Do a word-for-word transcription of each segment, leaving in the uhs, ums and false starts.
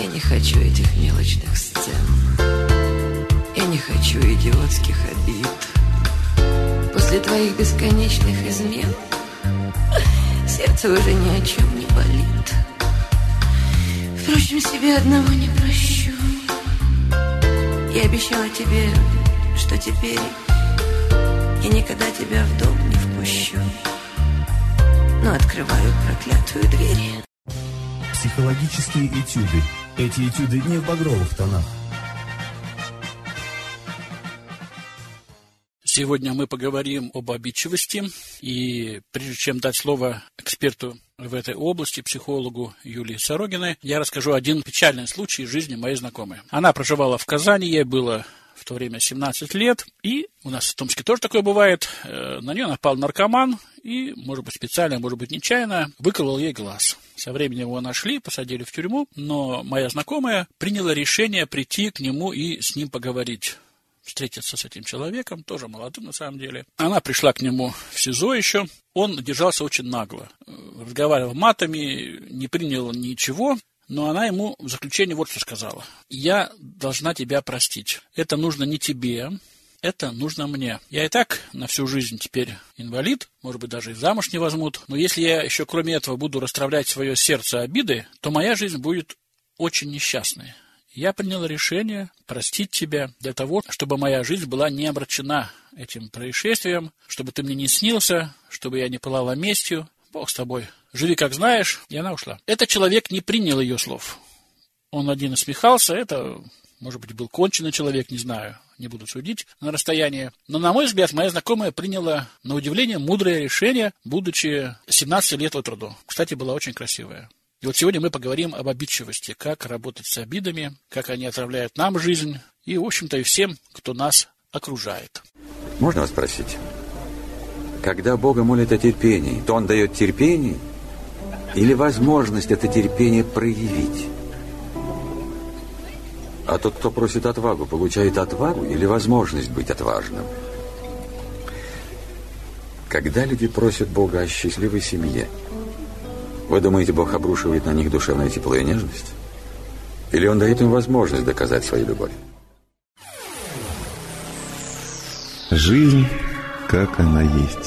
Я не хочу этих мелочных сцен. Я не хочу идиотских обид. После твоих бесконечных измен сердце уже ни о чем не болит. Впрочем, себе одного не прощу. Я обещала тебе, что теперь я никогда тебя в дом не впущу, но открываю проклятую дверь. Психологические этюды. Эти этюды не в багровых тонах. Сегодня мы поговорим об обидчивости, и прежде чем дать слово эксперту в этой области, психологу Юлии Сорогиной, я расскажу один печальный случай из жизни моей знакомой. Она проживала в Казани, ей было в то время семнадцать лет, и у нас в Томске тоже такое бывает. На нее напал наркоман и, может быть, специально, может быть, нечаянно, выколол ей глаз. Со временем его нашли, посадили в тюрьму, но моя знакомая приняла решение прийти к нему и с ним поговорить. Встретиться с этим человеком, тоже молодым на самом деле. Она пришла к нему в СИЗО еще. Он держался очень нагло. Разговаривал матами, не принял ничего. Но она ему в заключение вот что сказала. «Я должна тебя простить. Это нужно не тебе, это нужно мне. Я и так на всю жизнь теперь инвалид, может быть, даже и замуж не возьмут. Но если я еще кроме этого буду расстраивать свое сердце обидой, то моя жизнь будет очень несчастной. Я приняла решение простить тебя для того, чтобы моя жизнь была не омрачена этим происшествием, чтобы ты мне не снился, чтобы я не пылала местью. Бог с тобой. Живи как знаешь». И она ушла. Этот человек не принял ее слов. Он один усмехался. Это, может быть, был конченый человек, не знаю. Не буду судить на расстоянии. Но, на мой взгляд, моя знакомая приняла, на удивление, мудрое решение, будучи семнадцати лет от роду. Кстати, была очень красивая. И вот сегодня мы поговорим об обидчивости, как работать с обидами, как они отравляют нам жизнь и, в общем-то, и всем, кто нас окружает. Можно вас спросить? Когда Бога молят о терпении, то Он дает терпение или возможность это терпение проявить? А тот, кто просит отвагу, получает отвагу или возможность быть отважным? Когда люди просят Бога о счастливой семье, вы думаете, Бог обрушивает на них душевное тепло и нежность? Или Он дает им возможность доказать свою любовь? Жизнь, как она есть.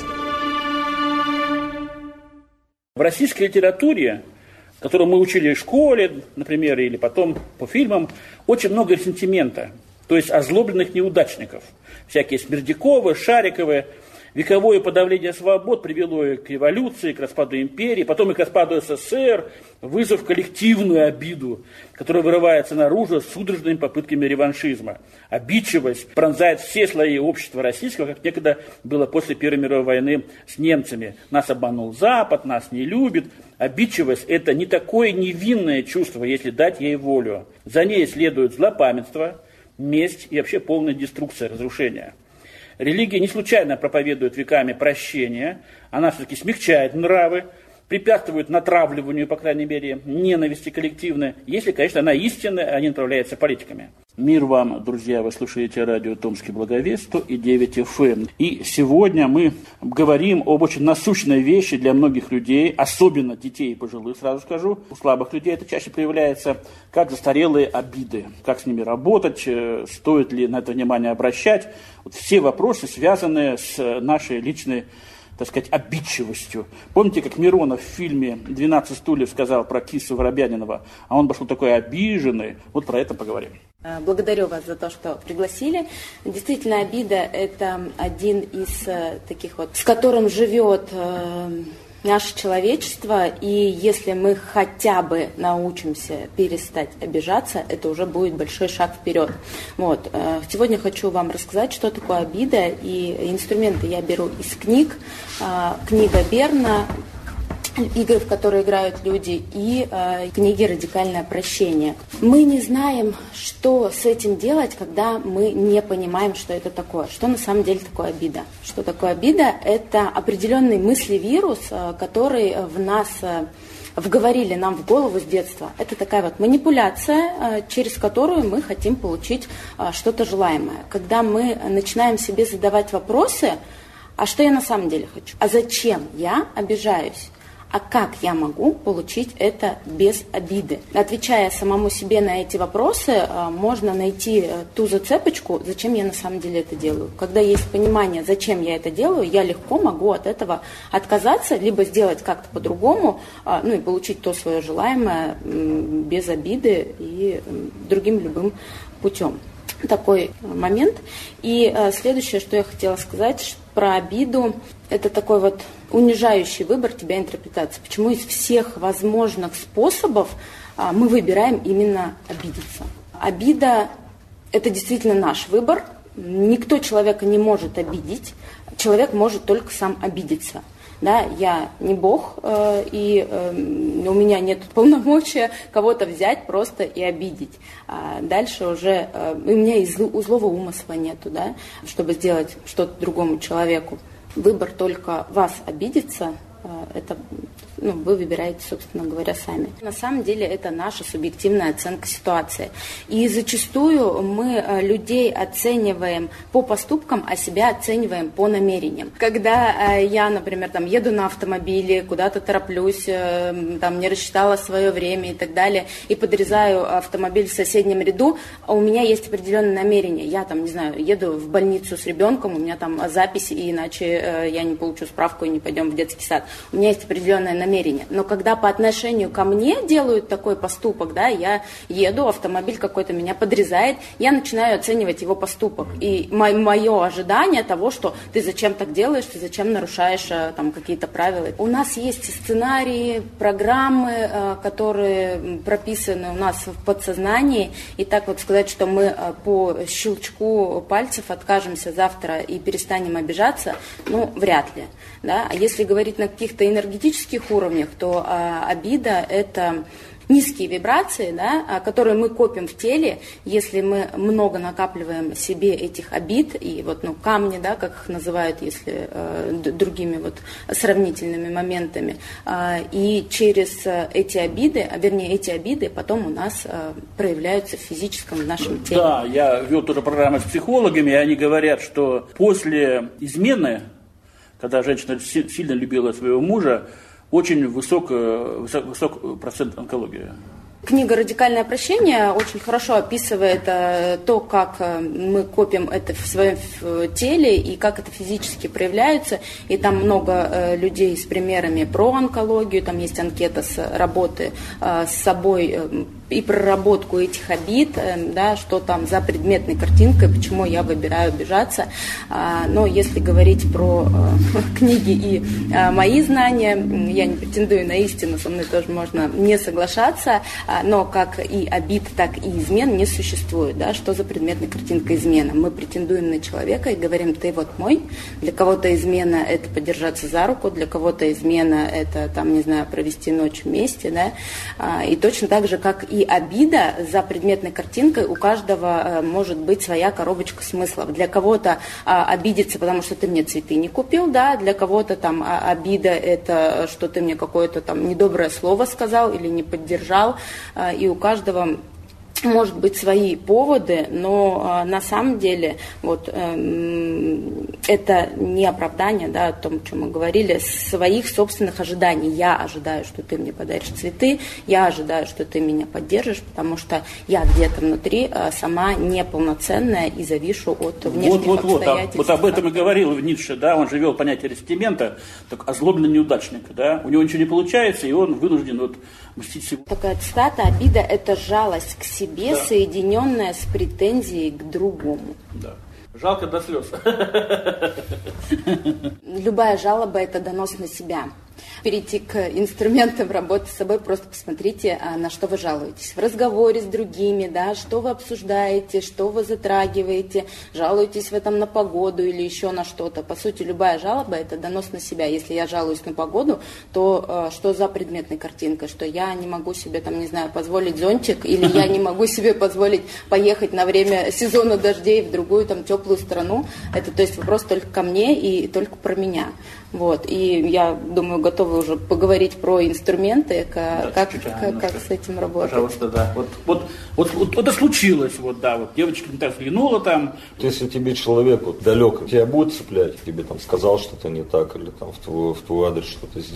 В российской литературе, которую мы учили в школе, например, или потом по фильмам, очень много ресентимента, то есть озлобленных неудачников. Всякие Смердяковы, Шариковы. Вековое подавление свобод привело и к революции, к распаду империи, потом и к распаду СССР, вызов коллективную обиду, которая вырывается наружу судорожными попытками реваншизма. Обидчивость пронзает все слои общества российского, как некогда было после Первой мировой войны с немцами. Нас обманул Запад, нас не любит. Обидчивость – это не такое невинное чувство, если дать ей волю. За ней следует злопамятство, месть и вообще полная деструкция, разрушение. Религия не случайно проповедует веками прощение, она все-таки смягчает нравы, препятствует натравливанию, по крайней мере, ненависти коллективной, если, конечно, она истинная, а не направляется политиками. Мир вам, друзья, вы слушаете радио «Томский благовест» сто девять эф эм. И сегодня мы говорим об очень насущной вещи для многих людей, особенно детей и пожилых, сразу скажу. У слабых людей это чаще проявляется как застарелые обиды, как с ними работать, стоит ли на это внимание обращать. Вот все вопросы, связанные с нашей личной, так сказать, обидчивостью. Помните, как Миронов в фильме «двенадцать стульев» сказал про Кису Воробьянинова, а он пошел такой обиженный. Вот про это поговорим. Благодарю вас за то, что пригласили. Действительно, обида – это один из таких вот, с которым живет наше человечество, и если мы хотя бы научимся перестать обижаться, это уже будет большой шаг вперед. Вот. Сегодня хочу вам рассказать, что такое обида, и инструменты я беру из книг. Книга Берна «Игры, в которые играют люди», и э, книги «Радикальное прощение». Мы не знаем, что с этим делать, когда мы не понимаем, что это такое. Что на самом деле такое обида? Что такое обида? Это определенный мыслевирус, э, который в нас э, вговорили нам в голову с детства. Это такая вот манипуляция, э, через которую мы хотим получить э, что-то желаемое. Когда мы начинаем себе задавать вопросы, а что я на самом деле хочу? А зачем я обижаюсь? а как я могу получить это без обиды? Отвечая самому себе на эти вопросы, можно найти ту зацепочку, зачем я на самом деле это делаю. Когда есть понимание, зачем я это делаю, я легко могу от этого отказаться, либо сделать как-то по-другому, ну и получить то свое желаемое без обиды и другим любым путем. Такой момент. И следующее, что я хотела сказать про обиду, это такой вот унижающий выбор тебя интерпретации. Почему из всех возможных способов мы выбираем именно обидеться? Обида – это действительно наш выбор. Никто человека не может обидеть. Человек может только сам обидеться. Да, я не Бог, э, и э, у меня нет полномочия кого-то взять просто и обидеть. А дальше уже э, у меня и зл, у злого умысла нету, да, чтобы сделать что-то другому человеку. Выбор только вас обидеться, э, это ну, вы выбираете, собственно говоря, сами. На самом деле это наша субъективная оценка ситуации. И зачастую мы людей оцениваем по поступкам, а себя оцениваем по намерениям. Когда я, например, там, еду на автомобиле, куда-то тороплюсь, там, не рассчитала свое время и так далее, и подрезаю автомобиль в соседнем ряду, у меня есть определенное намерение. Я там, не знаю, еду в больницу с ребенком, у меня там запись, и иначе я не получу справку и не пойдем в детский сад. У меня есть определенное намерение. Но когда по отношению ко мне делают такой поступок, да, я еду, автомобиль какой-то меня подрезает, я начинаю оценивать его поступок. И мое ожидание того, что ты зачем так делаешь, ты зачем нарушаешь там какие-то правила. У нас есть сценарии, программы, которые прописаны у нас в подсознании. И так вот сказать, что мы по щелчку пальцев откажемся завтра и перестанем обижаться, ну, вряд ли. Да? А если говорить на каких-то энергетических уровнях, то а, обида – это низкие вибрации, да, которые мы копим в теле, если мы много накапливаем себе этих обид, и вот, ну, камни, да, как их называют, если э, другими вот сравнительными моментами, э, и через эти обиды, а вернее эти обиды потом у нас э, проявляются в физическом, в нашем теле. Да, я вел тоже программу с психологами, и они говорят, что после измены, когда женщина сильно любила своего мужа, очень высок, высок, высок процент онкологии. Книга «Радикальное прощение» очень хорошо описывает э, то, как э, мы копим это в своем в теле и как это физически проявляется. И там много э, людей с примерами про онкологию, там есть анкета с работы э, с собой э, и проработку этих обид, э, да, что там за предметной картинкой, почему я выбираю обижаться. А, но если говорить про э, книги и э, мои знания, я не претендую на истину, со мной тоже можно не соглашаться, но как и обид, так и измен не существует. Да? Что за предметная картинка измена? Мы претендуем на человека и говорим: ты вот мой. Для кого-то измена – это подержаться за руку, для кого-то измена – это, там, не знаю, провести ночь вместе. Да? И точно так же, как и обида, за предметной картинкой у каждого может быть своя коробочка смыслов. Для кого-то обидеться, потому что ты мне цветы не купил, да? Для кого-то там обида – это что ты мне какое-то там недоброе слово сказал или не поддержал. И у каждого может быть свои поводы, но э, на самом деле вот, э, это не оправдание, да, о том, о чем мы говорили, своих собственных ожиданий. Я ожидаю, что ты мне подаришь цветы, я ожидаю, что ты меня поддержишь, потому что я где-то внутри э, сама неполноценная и завишу от внешних вот, вот, обстоятельств. Вот, вот об этом и говорил Ницше, да, он же вел понятие рестимента, так озлобленный неудачник, да, у него ничего не получается, и он вынужден вот мстить себе. Такая цитата: обида – это жалость к себе, да, соединенная с претензией к другому. Да. Жалко до слез. Любая жалоба – это донос на себя. Перейти к инструментам работы с собой, просто посмотрите, на что вы жалуетесь. В разговоре с другими, да, что вы обсуждаете, что вы затрагиваете, жалуетесь вы там на погоду или еще на что-то. По сути, любая жалоба – это донос на себя. Если я жалуюсь на погоду, то что за предметная картинка? Что я не могу себе, там, не знаю, позволить зонтик, или я не могу себе позволить поехать на время сезона дождей в другую там теплую страну. Это, то есть, вопрос только ко мне и только про меня. Вот. И я думаю, готовы уже поговорить про инструменты, как, да, как, как, как с этим работать. Пожалуйста, да. Вот, вот, вот, вот это случилось, вот, да, вот девочка не так взглянула там. Если тебе человек вот, далек, тебя будет цеплять, тебе там сказал что-то не так, или там в твой, в твой адрес что-то сделал,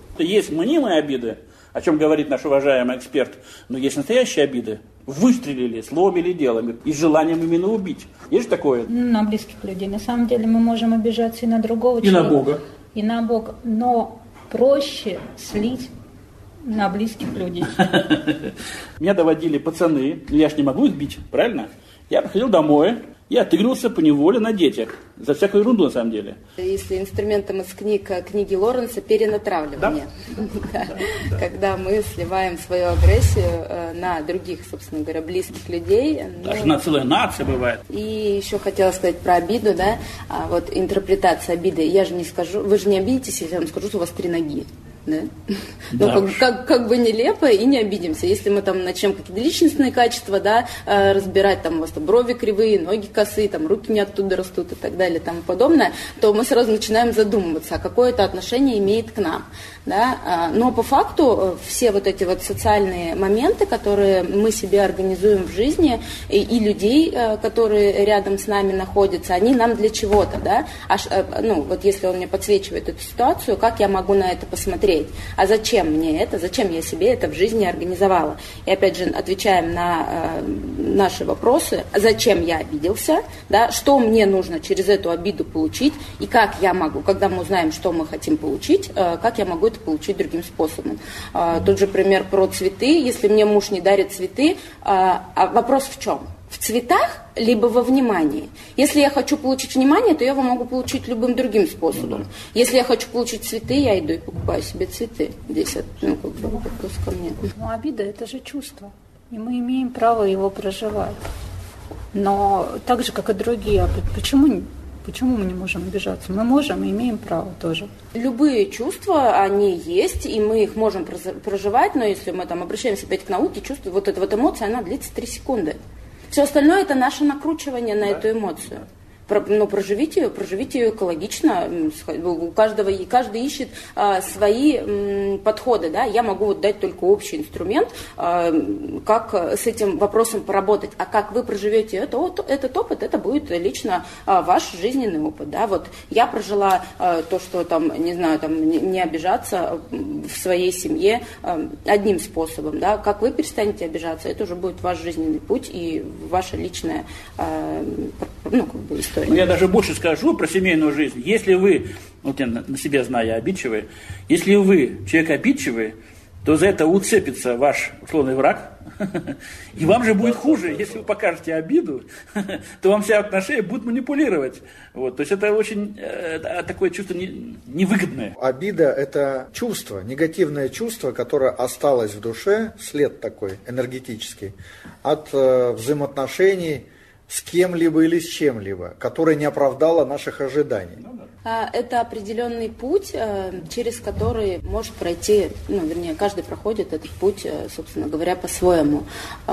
Есть мнимые обиды, о чем говорит наш уважаемый эксперт, но есть настоящие обиды. Выстрелили словом или делом, и с желанием именно убить. Есть же такое? На близких людей. На самом деле мы можем обижаться и на другого человека. И на Бога. И на Бога. Но проще слить на близких людей. Меня доводили пацаны, я ж не могу их бить, правильно? Я приходил домой, я отыгрывался поневоле на детях. За всякую ерунду, на самом деле. Если инструментом из книг, книги Лоренса перенатравливание. Да? Да. Да. Когда мы сливаем свою агрессию на других, собственно говоря, близких людей. Даже ну, на целая нация бывает. И еще хотела сказать про обиду, да, а вот интерпретация обиды. Я же не скажу, вы же не обидитесь, если я вам скажу, что у вас три ноги. Да? Да. Ну, как, как, как бы нелепо, и не обидимся. Если мы там начнем какие-то личностные качества, да, разбирать, там у вас там брови кривые, ноги косые, там руки не оттуда растут и так далее, и тому подобное, то мы сразу начинаем задумываться, а какое это отношение имеет к нам. Да? Но по факту все вот эти вот социальные моменты, которые мы себе организуем в жизни, и, и людей, которые рядом с нами находятся, они нам для чего-то, да? Аж, ну, вот если он мне подсвечивает эту ситуацию, как я могу на это посмотреть? А зачем мне это? Зачем я себе это в жизни организовала? И опять же, отвечаем на э, наши вопросы. Зачем я обиделся? Да? Что мне нужно через эту обиду получить? И как я могу, когда мы узнаем, что мы хотим получить, э, как я могу это получить другим способом? Э, тот же пример про цветы. Если мне муж не дарит цветы, э, а вопрос в чем? В цветах, либо во внимании. Если я хочу получить внимание, то я его могу получить любым другим способом. Если я хочу получить цветы, я иду и покупаю себе цветы. Здесь ну, как бы вопрос ко мне. Ну, обида – это же чувство, и мы имеем право его проживать. Но так же, как и другие, почему, почему мы не можем обижаться? Мы можем и имеем право тоже. Любые чувства, они есть, и мы их можем проживать, но если мы там обращаемся опять к науке, чувство, вот эта вот эмоция, она длится три секунды. Все остальное – это наше накручивание на да. эту эмоцию. Про, но проживите ее, проживите ее экологично. У каждого, и каждый ищет а, свои м, подходы. Да? Я могу вот дать только общий инструмент, а, как с этим вопросом поработать. А как вы проживете это, вот, этот опыт, это будет лично а, ваш жизненный опыт. Да? Вот я прожила а, то, что там, не знаю, там, не, не обижаться в своей семье а, одним способом. Да? Как вы перестанете обижаться, это уже будет ваш жизненный путь и ваша личная а, ну, как бы история. Я даже больше скажу про семейную жизнь. Если вы, вот я на себе знаю, я обидчивый, если вы человек обидчивый, то за это уцепится ваш условный враг, и вам же будет хуже. Если вы покажете обиду, то вам вся отношения будут манипулировать. Вот. То есть это очень э, такое чувство не, невыгодное. Обида – это чувство, негативное чувство, которое осталось в душе, след такой энергетический, от э, взаимоотношений с кем-либо или с чем-либо, которое не оправдало наших ожиданий. Это определенный путь, через который может пройти, ну, вернее, каждый проходит этот путь, собственно говоря, по-своему.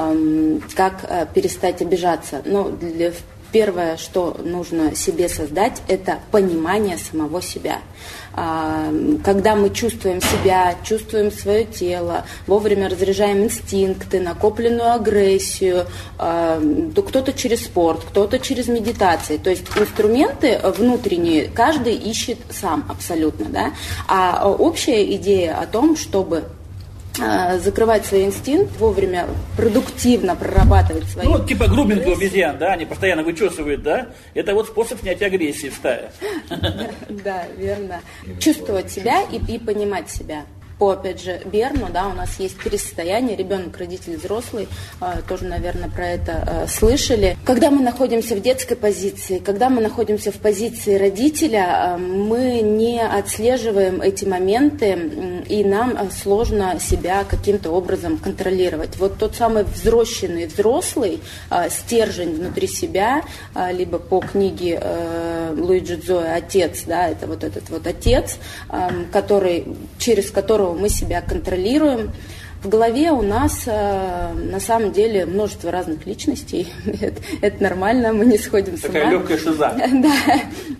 Как перестать обижаться? Ну, для Первое, что нужно себе создать, это понимание самого себя. Когда мы чувствуем себя, чувствуем свое тело, вовремя разряжаем инстинкты, накопленную агрессию, то кто-то через спорт, кто-то через медитации. То есть инструменты внутренние каждый ищет сам абсолютно. Да? А общая идея о том, чтобы закрывать свой инстинкт, вовремя продуктивно прорабатывать свои... Ну, типа груминг у обезьян, да, они постоянно вычесывают, да? Это вот способ снятия агрессии в стае. Да, верно. Чувствовать себя и понимать себя. По, опять же, Берну, да, у нас есть три состояния, ребенок, родитель, взрослый, тоже, наверное, про это слышали. Когда мы находимся в детской позиции, когда мы находимся в позиции родителя, мы не отслеживаем эти моменты, и нам сложно себя каким-то образом контролировать. Вот тот самый взросшенный взрослый, стержень внутри себя, либо по книге Луиджи Дзоя «Отец», да, это вот этот вот отец, который, через которого мы себя контролируем. В голове у нас э, на самом деле множество разных личностей. это, это нормально, мы не сходим с ума. Такая легкая шиза. Да.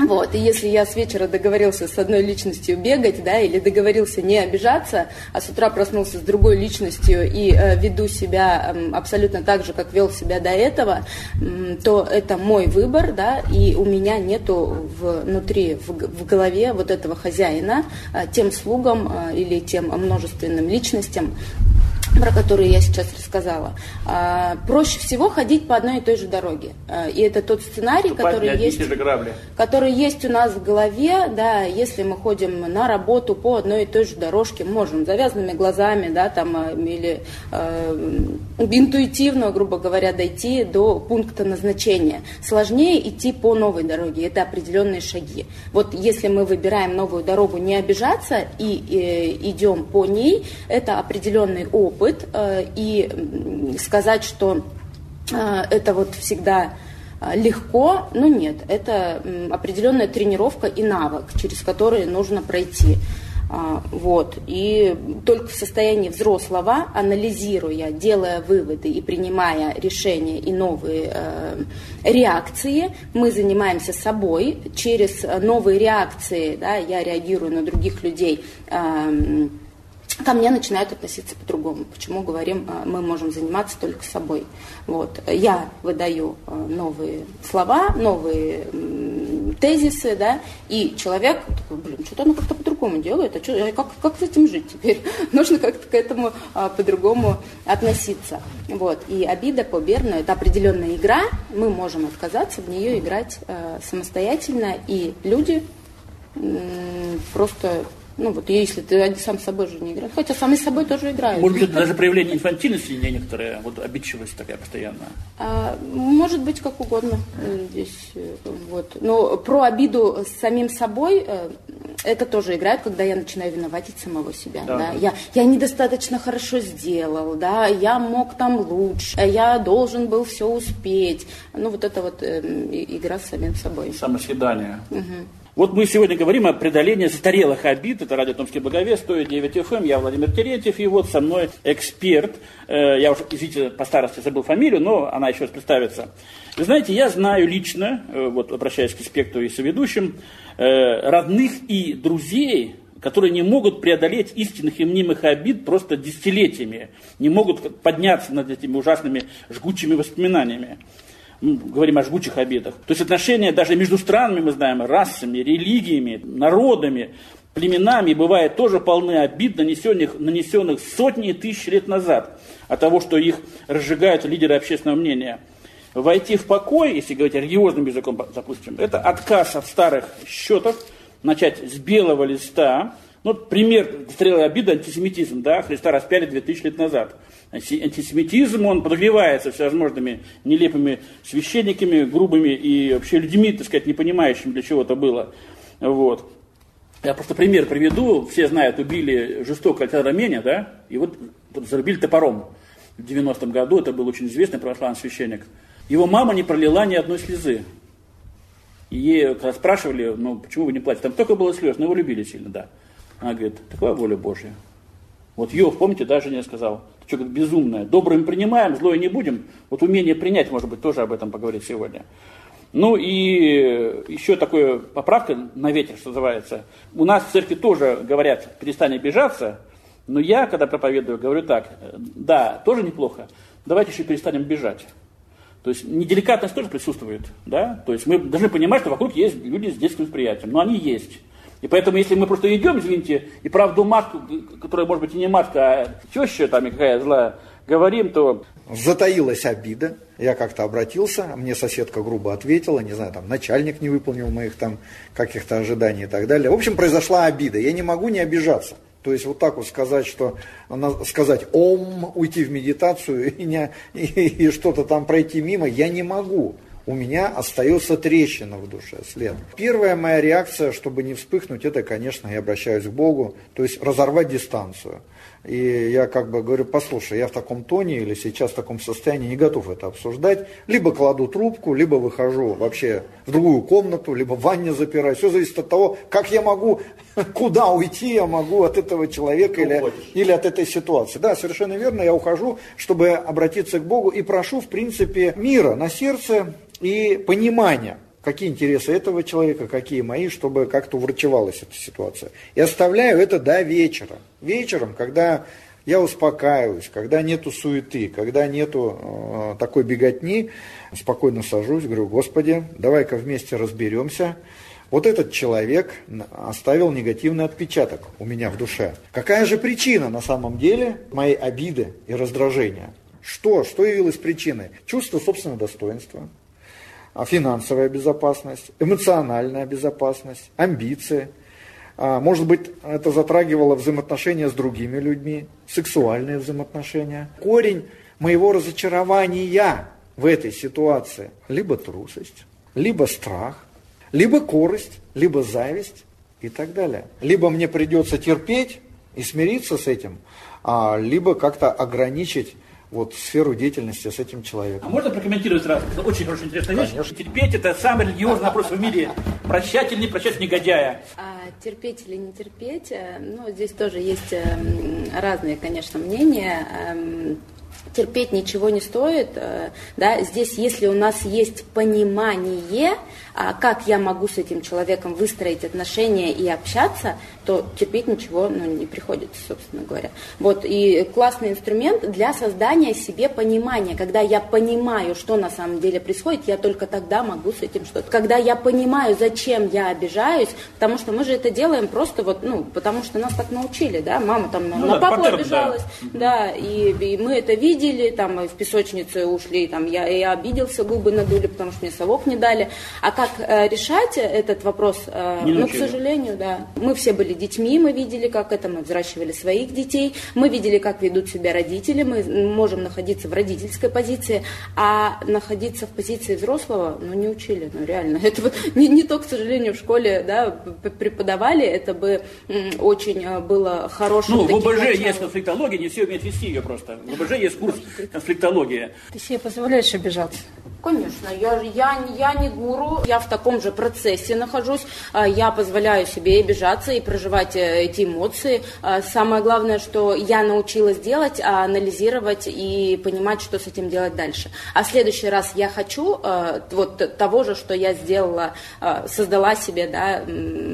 Вот, и если я с вечера договорился с одной личностью бегать, да, или договорился не обижаться, а с утра проснулся с другой личностью и э, веду себя э, абсолютно так же, как вел себя до этого, э, то это мой выбор, да, и у меня нету внутри, в, в голове вот этого хозяина, э, тем слугам э, или тем множественным личностям, про которые я сейчас рассказала. А, проще всего ходить по одной и той же дороге. А, и это тот сценарий, который есть, который есть у нас в голове, да, если мы ходим на работу по одной и той же дорожке, можем завязанными глазами, да, там, или э, интуитивно, грубо говоря, дойти до пункта назначения. Сложнее идти по новой дороге, это определенные шаги. Вот если мы выбираем новую дорогу, не обижаться и э, идем по ней, это определенный опыт. И сказать, что это вот всегда легко, ну нет, это определенная тренировка и навык, через который нужно пройти. Вот. И только в состоянии взрослого, анализируя, делая выводы и принимая решения и новые э, реакции, мы занимаемся собой. Через новые реакции, да, я реагирую на других людей, э, ко мне начинают относиться по-другому. Почему говорим, мы можем заниматься только собой. Вот. Я выдаю новые слова, новые тезисы, да, и человек такой, блин, что-то оно как-то по-другому делает, а что, как, как с этим жить теперь? Нужно как-то к этому а, по-другому относиться. Вот. И обида по Берну – это определенная игра, мы можем отказаться в нее играть а, самостоятельно, и люди м- просто... Ну вот, если ты сам с собой же не играешь. Хотя сами с собой тоже играют. Может быть, это даже проявление инфантильности некоторые, вот обидчивость такая постоянная. А, может быть, как угодно здесь. Вот. Но про обиду с самим собой это тоже играет, когда я начинаю виноватить самого себя. Да. Да? Я, я недостаточно хорошо сделал, да, я мог там лучше, я должен был все успеть. Ну, вот это вот э, игра с самим собой. Самосъедание. Угу. Вот мы сегодня говорим о преодолении застарелых обид. Это радио Томский Благовест, сто девять эф эм. Я Владимир Терентьев, и вот со мной эксперт. Я уже, извините, по старости забыл фамилию, но она еще раз представится. Вы знаете, я знаю лично, вот обращаясь к эксперту и соведущим, родных и друзей, которые не могут преодолеть истинных и мнимых обид просто десятилетиями, не могут подняться над этими ужасными жгучими воспоминаниями. Говорим о жгучих обидах. То есть отношения даже между странами, мы знаем, расами, религиями, народами, племенами бывают тоже полны обид, нанесенных, нанесенных сотни и тысячи лет назад от того, что их разжигают лидеры общественного мнения. Войти в покой, если говорить религиозным языком, допустим, это отказ от старых счетов, начать с белого листа. Ну, пример застарелой обиды – антисемитизм. Да? Христа распяли две тысячи лет назад. Антисемитизм, он подогревается всевозможными нелепыми священниками, грубыми и вообще людьми, так сказать, не понимающими, для чего это было. Вот. Я просто пример приведу. Все знают, убили жестоко Александра Меня, да, и вот, вот зарубили топором. В девяностом году это был очень известный православный священник. Его мама не пролила ни одной слезы. И ей когда спрашивали, ну, почему вы не плачете? Там только было слез, но его любили сильно, да. Она говорит, такова воля Божья. Вот Иов, помните, даже не сказал, ты что, говорит, безумное. Добрым принимаем, злое не будем. Вот умение принять, может быть, тоже об этом поговорить сегодня. Ну и еще такая поправка на ветер, что называется. У нас в церкви тоже говорят, перестань обижаться. Но я, когда проповедую, говорю так, да, тоже неплохо, давайте еще перестанем бежать. То есть неделикатность тоже присутствует, да? То есть мы должны понимать, что вокруг есть люди с детским восприятием, но они есть. И поэтому, если мы просто идем, извините, и правду матку, которая, может быть, и не матка, а теща там и какая злая, говорим, то... Затаилась обида, я как-то обратился, мне соседка грубо ответила, не знаю, там, начальник не выполнил моих там каких-то ожиданий и так далее. В общем, произошла обида, я не могу не обижаться. То есть вот так вот сказать, что сказать ом, уйти в медитацию и, не, и, и что-то там пройти мимо, я не могу. У меня остается трещина в душе, след. Первая моя реакция, чтобы не вспыхнуть, это, конечно, я обращаюсь к Богу, то есть разорвать дистанцию. И я как бы говорю, послушай, я в таком тоне или сейчас в таком состоянии не готов это обсуждать. Либо кладу трубку, либо выхожу вообще в другую комнату, либо в ванне запираюсь. Все зависит от того, как я могу, куда уйти я могу от этого человека или, или от этой ситуации. Да, совершенно верно, я ухожу, чтобы обратиться к Богу и прошу, в принципе, мира на сердце и понимания. какие интересы этого человека, какие мои, чтобы как-то уврачевалась эта ситуация. И оставляю это до вечера. Вечером, когда я успокаиваюсь, когда нету суеты, когда нету э, такой беготни, спокойно сажусь, говорю: Господи, давай-ка вместе разберемся. Вот этот человек оставил негативный отпечаток у меня в душе. Какая же причина на самом деле моей обиды и раздражения? Что? Что явилось причиной? Чувство собственного достоинства, финансовая безопасность, эмоциональная безопасность, амбиции. Может быть, это затрагивало взаимоотношения с другими людьми, сексуальные взаимоотношения. Корень моего разочарования в этой ситуации либо трусость, либо страх, либо корость, либо зависть и так далее. Либо мне придется терпеть и смириться с этим, либо как-то ограничить вот сферу деятельности с этим человеком. А можно прокомментировать сразу? Это очень хорошая, интересная вещь. Конечно. Терпеть – это самый религиозный вопрос в мире. Прощать или не прощать негодяя? А терпеть или не терпеть, ну, здесь тоже есть разные, конечно, мнения. Терпеть ничего не стоит, да, здесь, если у нас есть понимание, как я могу с этим человеком выстроить отношения и общаться, то терпеть ничего, ну, не приходится, собственно говоря. Вот, и классный инструмент для создания себе понимания. Когда я понимаю, что на самом деле происходит, я только тогда могу с этим что-то. Когда я понимаю, зачем я обижаюсь, потому что мы же это делаем просто вот, ну, потому что нас так научили, да, мама там ну, на да, папу паттерн, обижалась, да, да и, и мы это видели, там, в песочнице ушли, там, я, я обиделся, губы надули, потому что мне совок не дали. А как э, решать этот вопрос, э, ну, к сожалению, да, мы все были детьми, мы видели, как это, мы взращивали своих детей, мы видели, как ведут себя родители, мы можем находиться в родительской позиции, а находиться в позиции взрослого, ну, не учили, ну, реально. Это вот не, не то, к сожалению, в школе, да, преподавали, это бы м, очень было хорошим. Ну, в ОБЖ началом. Есть конфликтология, не все умеют вести ее просто. В ОБЖ есть курс конфликтология. Ты себе позволяешь обижаться? Конечно, я, я, я не гуру, я в таком же процессе нахожусь, я позволяю себе обижаться и проживать эти эмоции. Самое главное, что я научилась делать, анализировать и понимать, что с этим делать дальше. А в следующий раз я хочу вот того же, что я сделала, создала себе, да,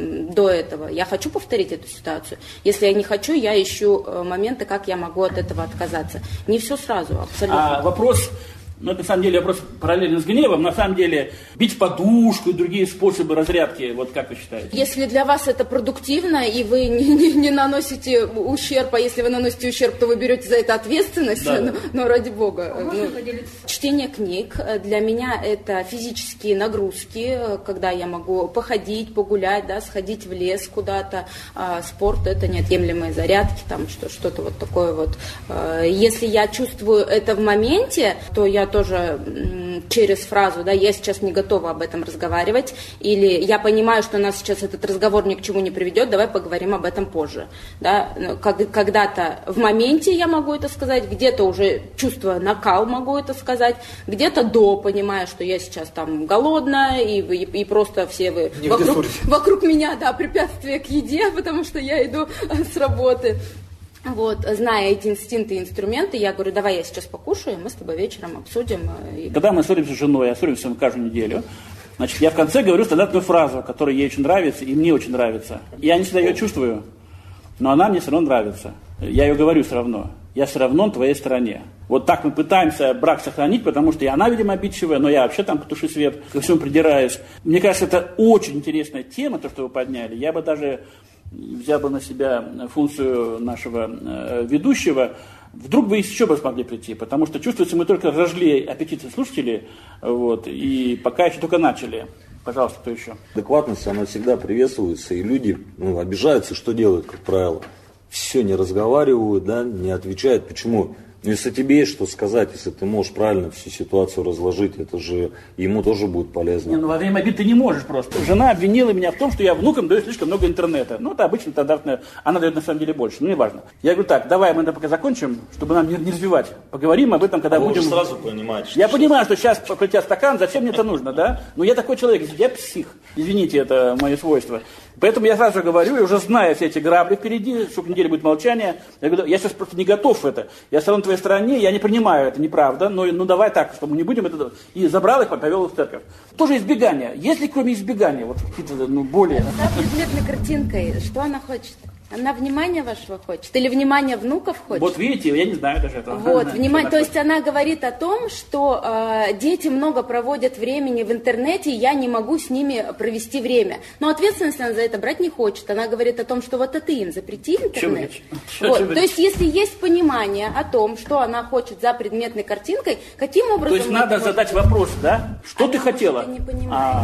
до этого. Я хочу повторить эту ситуацию. Если я не хочу, я ищу моменты, как я могу от этого отказаться. Не все сразу, абсолютно. А вопрос... Ну, это на самом деле вопрос параллельно с гневом. На самом деле, бить подушку и другие способы разрядки, вот как вы считаете? Если для вас это продуктивно, и вы не, не, не наносите ущерб, а если вы наносите ущерб, то вы берете за это ответственность, да, но, но ради бога. А ну, чтение книг для меня это физические нагрузки, когда я могу походить, погулять, да, сходить в лес куда-то. А спорт это неотъемлемые зарядки, там что, что-то вот такое вот. Если я чувствую это в моменте, то я тоже через фразу, да, я сейчас не готова об этом разговаривать, или я понимаю, что нас сейчас этот разговор ни к чему не приведет, давай поговорим об этом позже. Да. Когда-то в моменте я могу это сказать, где-то уже чувствуя накал могу это сказать, где-то до, понимая, что я сейчас там голодная, и, и, и просто все вы вокруг, вокруг меня, да, препятствия к еде, потому что я иду с работы. Вот, зная эти инстинкты и инструменты, я говорю, давай я сейчас покушаю, мы с тобой вечером обсудим. Когда мы ссоримся с женой, я ссоримся каждую неделю, значит, я в конце говорю стандартную фразу, которая ей очень нравится и мне очень нравится. Я не всегда ее чувствую, но она мне все равно нравится. Я ее говорю все равно. Я все равно на твоей стороне. Вот так мы пытаемся брак сохранить, потому что и она, видимо, обидчивая, но я вообще там потуши свет, ко всему придираюсь. Мне кажется, это очень интересная тема, то, что вы подняли. Я бы даже... взял бы на себя функцию нашего э, ведущего, вдруг вы еще бы смогли прийти, потому что чувствуется, мы только разожгли аппетиты слушателей, вот, и пока еще только начали. Пожалуйста, кто еще? Адекватность, она всегда приветствуется, и люди, ну, обижаются, что делают, как правило? Все не разговаривают, да, не отвечают. Почему? Ну, если тебе есть что сказать, если ты можешь правильно всю ситуацию разложить, это же ему тоже будет полезно. Не, ну во время обид ты не можешь просто. Жена обвинила меня в том, что я внукам даю слишком много интернета. Ну, это обычно стандартная, она дает на самом деле больше, ну, не важно. Я говорю так, давай мы это пока закончим, чтобы нам не, не развивать. Поговорим об этом, когда а будем... Вы сразу понимаете, что... Я понимаю, что сейчас у тебя стакан, зачем мне это нужно, да? Но я такой человек, я псих. Извините, это мое свойство. Поэтому я сразу говорю, я уже знаю все эти грабли впереди, сколько недель будет молчание. Я говорю, я сейчас просто не готов в это. Я стою на твоей стороне, я не принимаю это, неправда, но ну давай так, что мы не будем это... И забрал их, повел их в церковь. Тоже избегание. Есть ли кроме избегания вот какие-то ну, более... За предметной картинкой, что она хочет? Она внимания вашего хочет? Или внимания внуков хочет? Вот видите, я не знаю даже этого. Вот, внимание, то есть она говорит о том, что э, дети много проводят времени в интернете, и я не могу с ними провести время. Но ответственность она за это брать не хочет. Она говорит о том, что вот это им запрети интернет. Вот, то есть если есть понимание о том, что она хочет за предметной картинкой, каким образом... То есть надо задать вопрос, да? Что она ты хотела? Не понимает. А...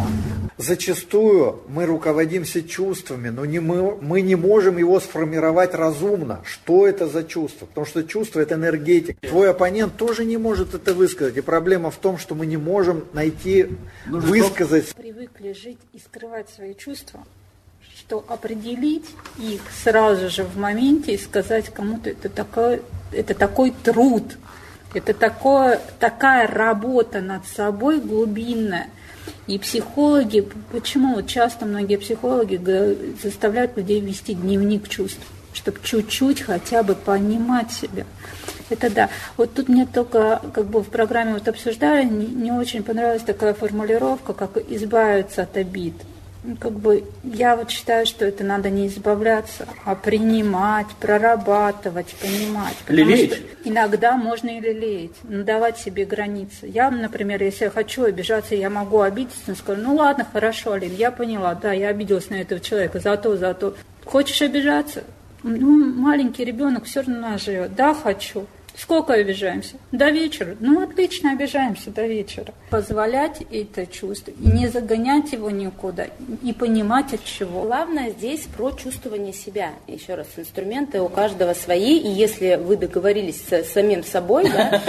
Зачастую мы руководимся чувствами, но не мы, мы не можем его сформировать разумно. Что это за чувство? Потому что чувство – это энергетика. Твой оппонент тоже не может это высказать. И проблема в том, что мы не можем найти, Нужно высказать. Привыкли жить и скрывать свои чувства, что определить их сразу же в моменте и сказать кому-то, это такой, это такой труд, это такое, такая работа над собой глубинная. И психологи, почему вот часто многие психологи заставляют людей вести дневник чувств, чтобы чуть-чуть хотя бы понимать себя. Это да. Вот тут мне только как бы в программе вот обсуждали, не, не очень понравилась такая формулировка, как избавиться от обид. Как бы я вот считаю, что это надо не избавляться, а принимать, прорабатывать, понимать. Лелеять? Что иногда можно и лелеять, но давать себе границы. Я, например, если я хочу обижаться, я могу обидеться, но скажу, ну ладно, хорошо, Алин, я поняла, да, я обиделась на этого человека, за то, за то. Хочешь обижаться? Ну, маленький ребенок все равно живет. Да, хочу. Сколько обижаемся? До вечера. Ну, отлично, обижаемся до вечера. Позволять это чувство и не загонять его никуда, и понимать от чего. Главное здесь про чувствование себя. Еще раз, инструменты у каждого свои, и если вы договорились с самим собой,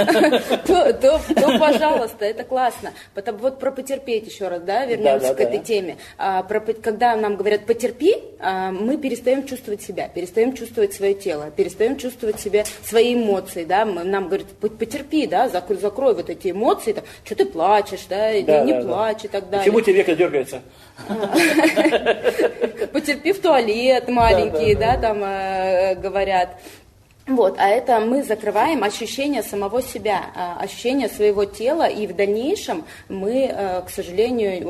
то, пожалуйста, это классно. Вот про потерпеть еще раз, да, вернемся к этой теме. Когда нам говорят «потерпи», мы перестаем чувствовать себя, перестаем чувствовать свое тело, перестаем чувствовать себе свои эмоции, да. Да, нам говорят, потерпи, да, закрой, закрой вот эти эмоции, там, что ты плачешь, да, или да, не да, плачь да. и так далее. Почему тебе века дергается? Потерпи в туалет маленький, да, там говорят. Вот, а это мы закрываем ощущение самого себя, ощущение своего тела, и в дальнейшем мы, к сожалению,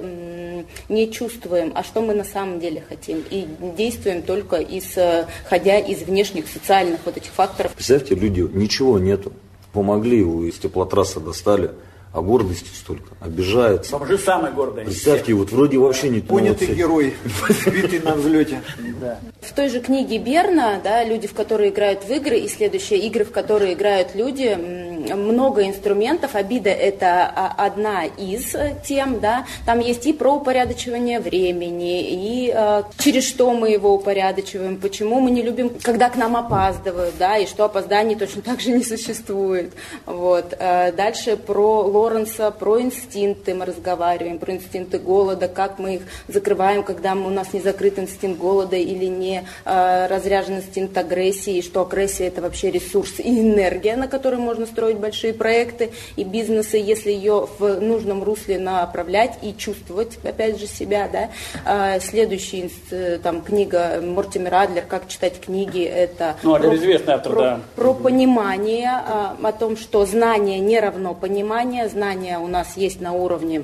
уже не чувствуем, а что мы на самом деле хотим, и действуем только исходя из внешних социальных вот этих факторов. Представьте, люди, ничего нету, помогли его, из теплотрассы достали, а гордости столько, обижается. Он же самый гордый. Представьте, вот вроде вообще не... Понятый герой, сбитый на взлете. Да. В той же книге Берна, да, люди, в которые играют в игры, и следующие игры, в которые играют люди, много инструментов. Обида – это одна из тем, да. Там есть и про упорядочивание времени, и э, через что мы его упорядочиваем, почему мы не любим, когда к нам опаздывают, да, и что опозданий точно так же не существует. Вот. Э, дальше про Лоренса, про инстинкты мы разговариваем, про инстинкты голода, как мы их закрываем, когда у нас не закрыт инстинкт голода или не э, разряжен инстинкт агрессии, и что агрессия – это вообще ресурс и энергия, на которой можно строить большие проекты и бизнесы, если ее в нужном русле направлять и чувствовать, опять же, себя. Да? Э, следующая там, книга Мортимер Адлер «Как читать книги» – это ну, про, известный автор, про, да. про понимание, э, о том, что знание не равно понимание, знания у нас есть на уровне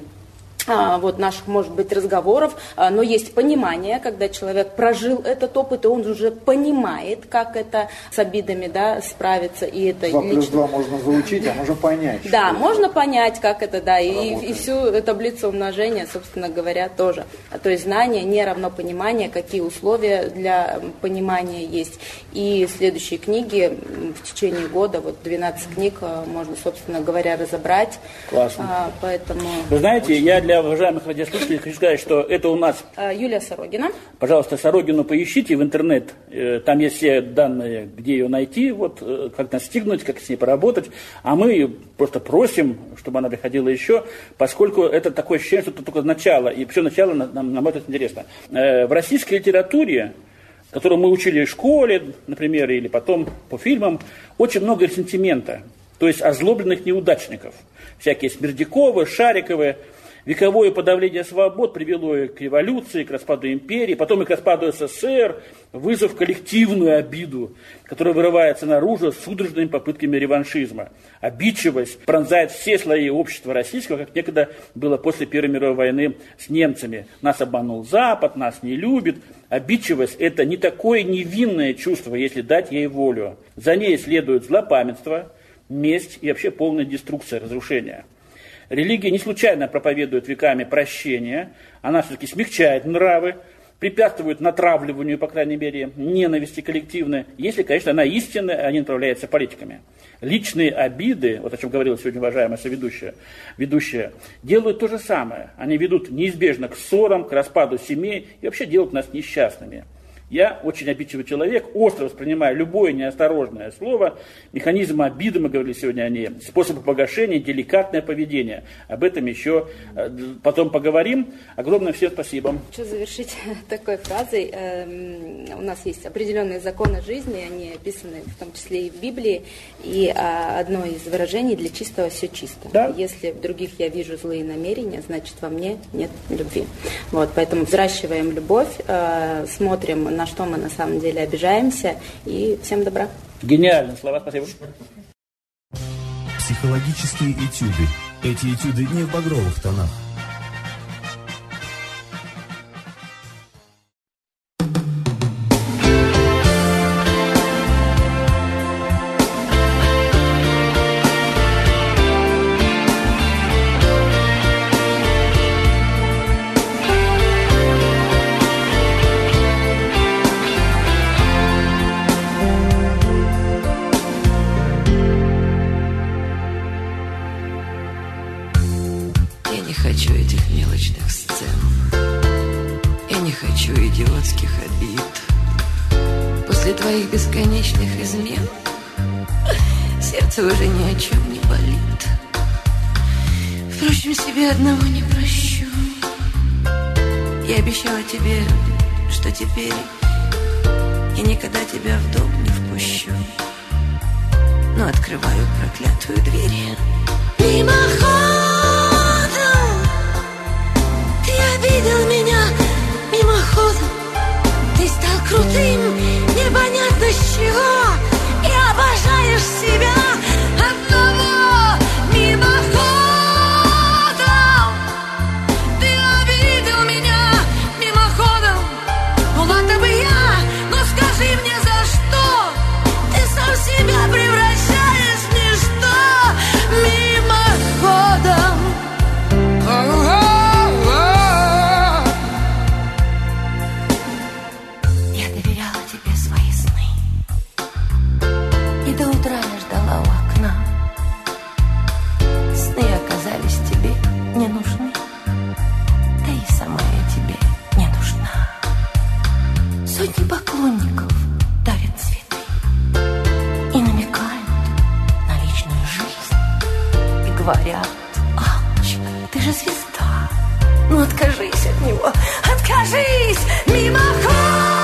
а, вот наших, может быть, разговоров, а, но есть понимание, когда человек прожил этот опыт, и он уже понимает, как это с обидами, да, справиться. И это два плюс два можно заучить, а можно понять. Да, можно понять, как это, да, и, и всю таблицу умножения, собственно говоря, тоже. То есть знание не равно понимание, какие условия для понимания есть. И следующие книги в течение года, вот двенадцать книг, можно, собственно говоря, разобрать. Классно. А, поэтому... Вы знаете, я для уважаемых радиослушателей хочу сказать, что это у нас... Юлия Сорогина. Пожалуйста, Сорогину поищите в интернет. Там есть все данные, где ее найти, вот, как настигнуть, как с ней поработать. А мы просто просим, чтобы она приходила еще, поскольку это такое ощущение, что это только начало. И все начало нам, на мой взгляд, интересно. В российской литературе, которую мы учили в школе, например, или потом по фильмам, очень много ресентимента. То есть озлобленных неудачников. Всякие Смердяковы, Шариковы. Вековое подавление свобод привело и к революции, к распаду империи, потом и к распаду СССР, вызов коллективную обиду, которая вырывается наружу судорожными попытками реваншизма. Обидчивость пронзает все слои общества российского, как некогда было после Первой мировой войны с немцами. Нас обманул Запад, нас не любит. Обидчивость – это не такое невинное чувство, если дать ей волю. За ней следует злопамятство, месть и вообще полная деструкция, разрушение. Религия не случайно проповедует веками прощения, она все-таки смягчает нравы, препятствует натравливанию, по крайней мере, ненависти коллективной, если, конечно, она истинная, а не направляется политиками. Личные обиды, вот о чем говорила сегодня уважаемая соведущая, ведущая, делают то же самое. Они ведут неизбежно к ссорам, к распаду семей и вообще делают нас несчастными. Я очень обидчивый человек, остро воспринимаю любое неосторожное слово, механизм обиды, мы говорили сегодня о ней, способы погашения, деликатное поведение. Об этом еще потом поговорим. Огромное всем спасибо. Хочу завершить такой фразой. У нас есть определенные законы жизни, они описаны в том числе и в Библии, и одно из выражений: для чистого все чисто. Да. Если в других я вижу злые намерения, значит во мне нет любви. Вот, поэтому взращиваем любовь, смотрим, на что мы на самом деле обижаемся, и всем добра. Гениальные слова, спасибо. Психологические этюды. Эти этюды не в багровых тонах. Твоих бесконечных измен сердце уже ни о чем не болит. Впрочем, себе одного не прощу. Я обещала тебе, что теперь я никогда тебя в дом не впущу, но открываю проклятую дверь. Мимоходом ты обидел меня, мимоходом ты стал крутым, непонятно с чего, и обожаешь себя одного. Мимоходом ты обидел меня, мимоходом. Ну ладно бы я, но скажи мне, за что ты сам себя превращаешь в ничто. Мимоходом. До утра я ждала у окна. Сны оказались тебе не нужны, да и сама я тебе не нужна. Сотни поклонников дарят цветы и намекают на личную жизнь, и говорят: Аллочка, ты же звезда, ну откажись от него, откажись, мимоходом.